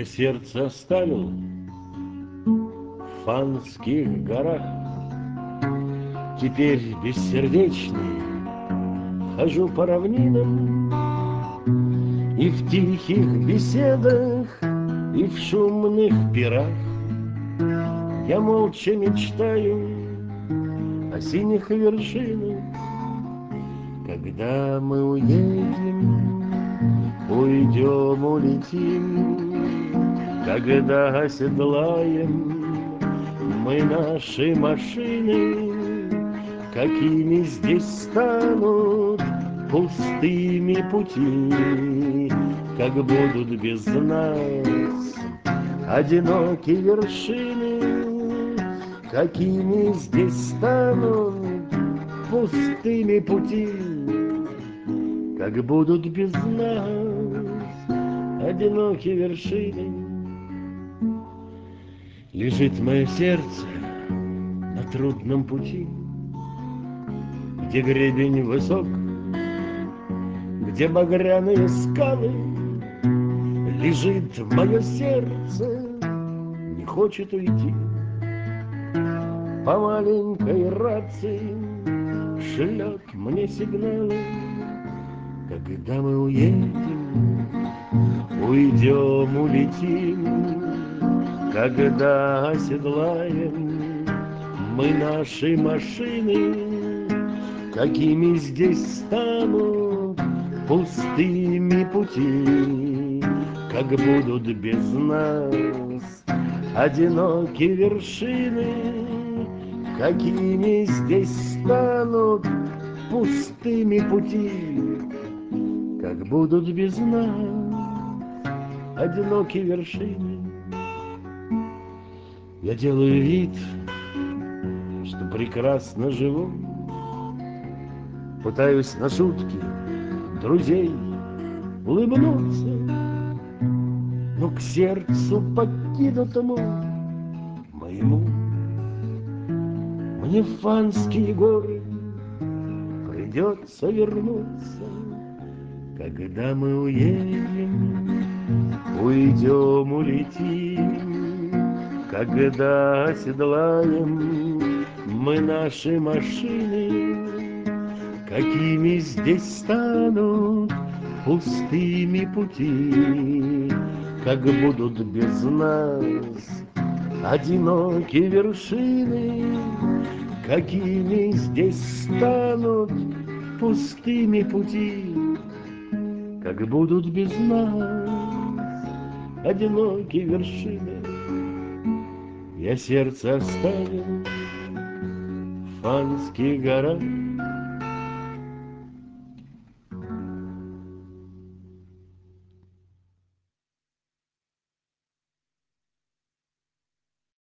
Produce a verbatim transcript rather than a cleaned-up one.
Я сердце оставил в Фанских горах. Теперь бессердечный хожу по равнинам, и в тихих беседах, и в шумных пирах я молча мечтаю о синих вершинах. Когда мы уедем, уйдем, улетим, когда оседлаем мы наши машины, какими здесь станут пустыми пути, как будут без нас одинокие вершины, какими здесь станут пустыми пути, как будут без нас одинокие вершины. Лежит мое сердце на трудном пути, где гребень высок, где багряные скалы. Лежит мое сердце, не хочет уйти. По маленькой рации шлет мне сигналы. Когда мы уедем, уйдем, улетим, когда оседлаем мы наши машины, какими здесь станут пустыми пути, как будут без нас одинокие вершины, какими здесь станут пустыми пути, как будут без нас одинокие вершины. Я делаю вид, что прекрасно живу, пытаюсь на шутки друзей улыбнуться, но к сердцу покинутому моему мне в Фанские горы придется вернуться. Когда мы уедем, уйдем, улетим, когда оседлаем мы наши машины, какими здесь станут пустыми пути, как будут без нас одинокие вершины, какими здесь станут пустыми пути, как будут без нас одинокие вершины. Я сердце оставил в Фанских горах.